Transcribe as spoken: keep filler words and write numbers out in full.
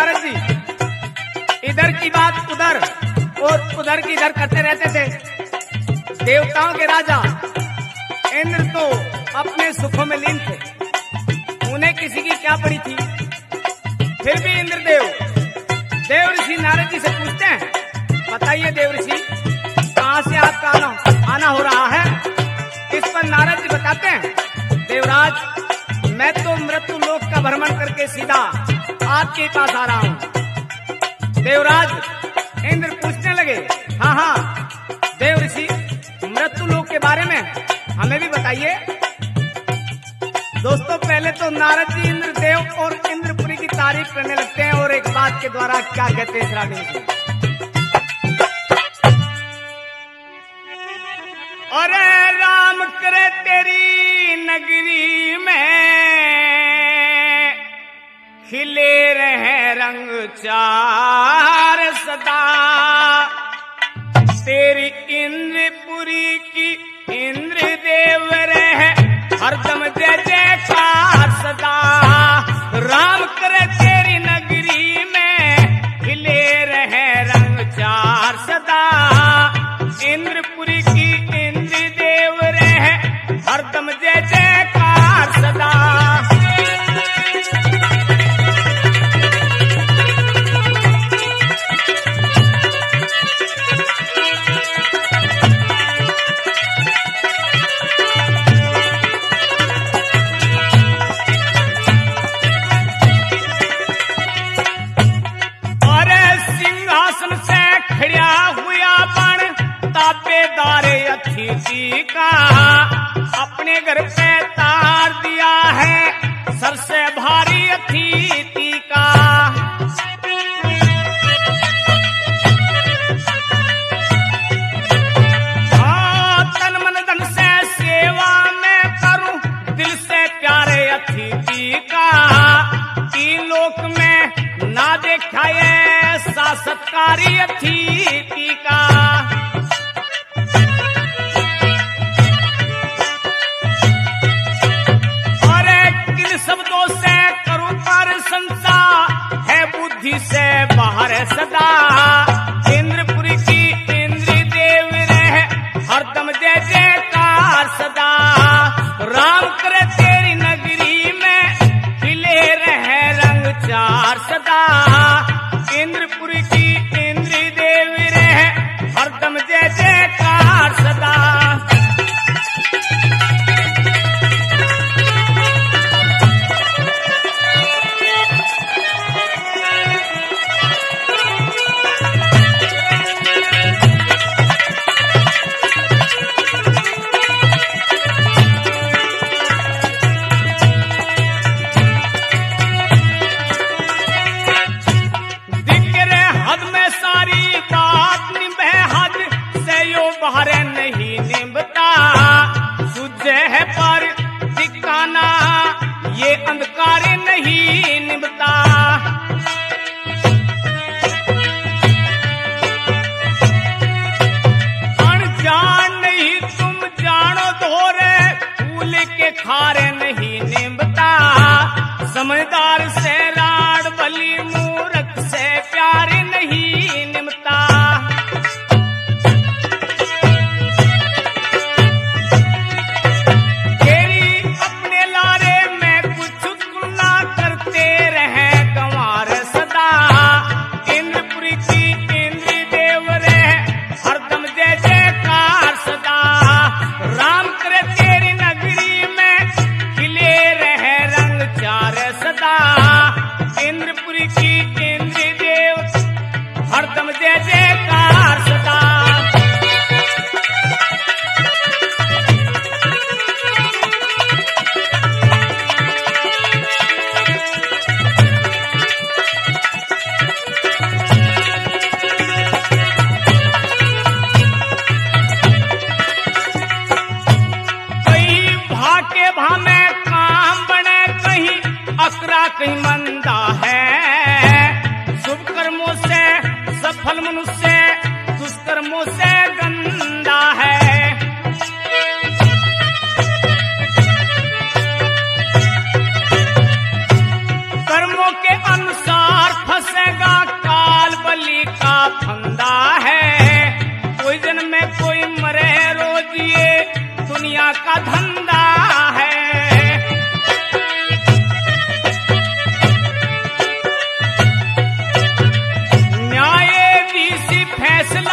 नारद जी इधर की बात उधर और उधर की इधर करते रहते थे। देवताओं के राजा इंद्र तो अपने सुखों में लीन थे, उन्हें किसी की क्या पड़ी थी। फिर भी इंद्रदेव देव ऋषि नारद जी से पूछते हैं, बताइए देव ऋषि कहां से आपका आना, आना हो रहा है। इस पर नारद जी बताते हैं, देवराज मैं तो मृत्यु लोक का भ्रमण करके सीधा आपके पास आ रहा हूं। देवराज इंद्र पूछने लगे, हाँ हाँ देव ऋषि मृत्यु लोक के बारे में हमें भी बताइए। दोस्तों पहले तो नारद जी इंद्रदेव और इंद्रपुरी की तारीफ करने लगते हैं और एक बात के द्वारा क्या कहते हैं श्रावणी जी, अरे राम करे तेरी नगरी में खिले रहे रंग चार सदा, तेरी इंद्रपुरी की इंद्रदेव रहे हरदम जय जयकार सदा। राम करे तेरी नगरी में खिले रहे रंग चार सदा, इंद्रपुरी की इंद्रदेव रहे हरदम जय जयकार सदा। अतिथि का अपने घर पे तार दिया है सर से भारी अतिथि का। हाँ तन मन धन से सेवा में करूं दिल से प्यारे अतिथि का, तीन लोक में ना देखा ये सत्कारी अतिथि का। शब्दों से करूं पर संत का धंधा है। न्यायाधीश फैसला